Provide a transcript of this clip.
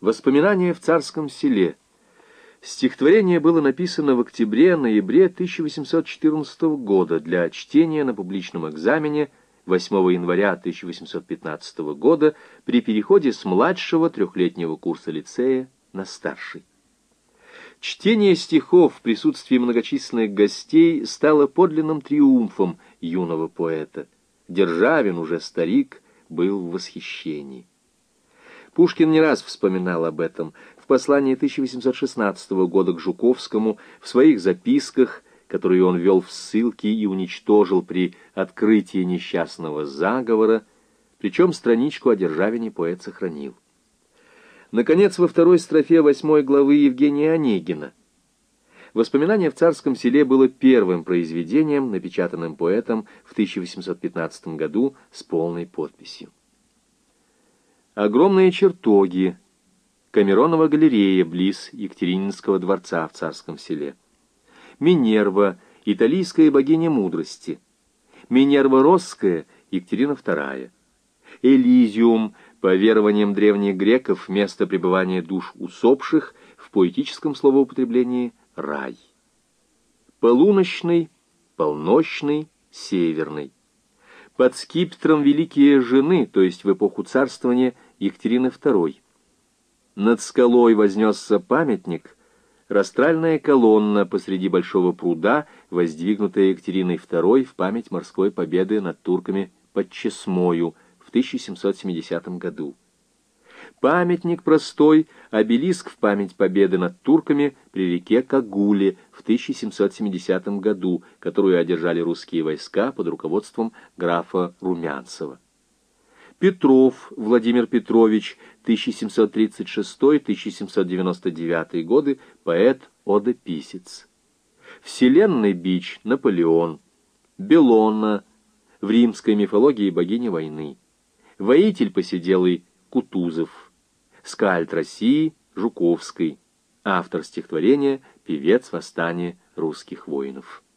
Воспоминания в Царском селе. Стихотворение было написано в октябре-ноябре 1814 года для чтения на публичном экзамене 8 января 1815 года при переходе с младшего трехлетнего курса лицея на старший. Чтение стихов в присутствии многочисленных гостей стало подлинным триумфом юного поэта. Державин, уже старик, был в восхищении. Пушкин не раз вспоминал об этом в послании 1816 года к Жуковскому, в своих записках, которые он вел в ссылке и уничтожил при открытии несчастного заговора, причем страничку о Державине поэт сохранил. Наконец, во второй строфе 8 главы Евгения Онегина. «Воспоминание в Царском селе» было первым произведением, напечатанным поэтом в 1815 году с полной подписью. Огромные чертоги. Камеронова галерея близ Екатерининского дворца в Царском селе. Минерва, италийская богиня мудрости. Минерва Росская, Екатерина II. Элизиум, по верованиям древних греков, место пребывания душ усопших, в поэтическом словоупотреблении рай. Полуночный, полночный, северный. Под скипетром великие жены, то есть в эпоху царствования Екатерины II. Над скалой вознесся памятник, растральная колонна посреди большого пруда, воздвигнутая Екатериной II в память морской победы над турками под Чесмою в 1770 году. Памятник простой, обелиск в память победы над турками при реке Кагуле в 1770 году, которую одержали русские войска под руководством графа Румянцева. Петров Владимир Петрович, 1736-1799 годы, поэт, одописец. Вселенный бич Наполеон. Беллона, в римской мифологии богиня войны. Воитель поседелый Кутузов. Скальд России Жуковский. Автор стихотворения «Певец восстания русских воинов».